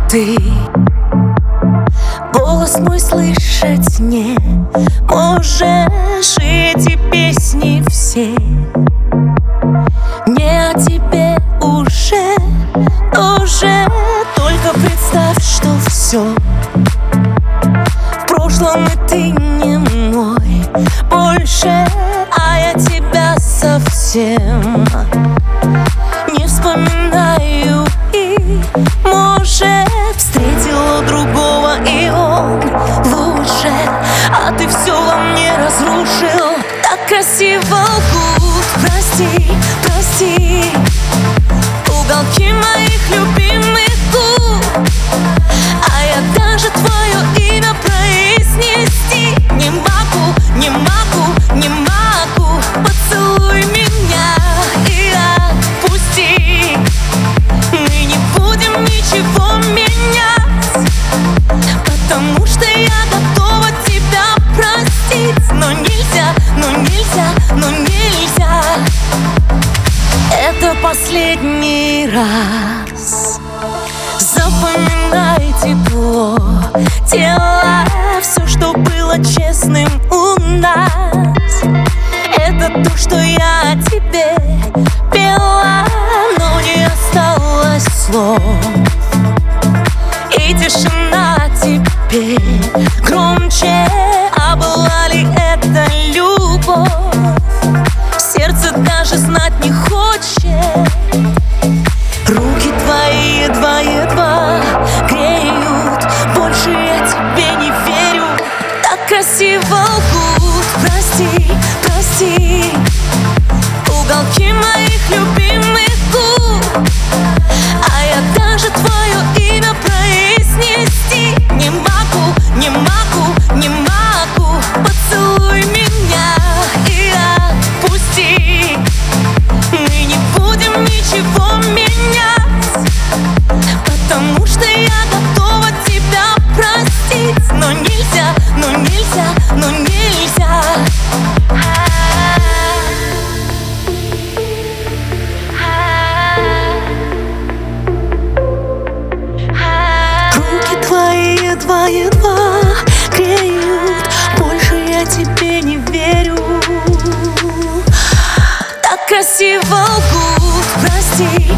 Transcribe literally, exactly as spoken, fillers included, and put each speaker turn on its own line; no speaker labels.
ты. Голос мой слышать не можешь, и эти песни все не о тебе уже, тоже. Только представь, что все в прошлом, и ты не мой больше, а я тебя совсем не вспоминаю. И, может, встретила другого, и он лучше, а ты все во мне разрушил. Так красиво лгут, прости, прости, уголки моих любимых губ, а я даже твое имя произнести не могу, не могу, не могу. Поцелуй меня и отпусти, мы не будем ничего менять, потому что я готова тебя простить. Но нельзя, но нельзя, но нельзя. Это последний раз. Запоминай тепло тела, все, что было честным у нас. Это то, что я тебе пела, но не осталось слов. И тишина теперь громче, а была ли это любовь? Сердце даже знать не хочет. Руки твои едва-едва греют, больше я тебе не верю. Так красиво лгут, прости, прости, уголки моих любимых губ, а я даже твое имя произнести не могу, не могу, не могу. Поцелуй меня и отпусти, мы не будем ничего менять, потому что я готова тебя простить. Но нельзя, но нельзя, но нельзя. Руки твои едва-едва греют, больше я тебе не верю. Так красиво лгут, прости,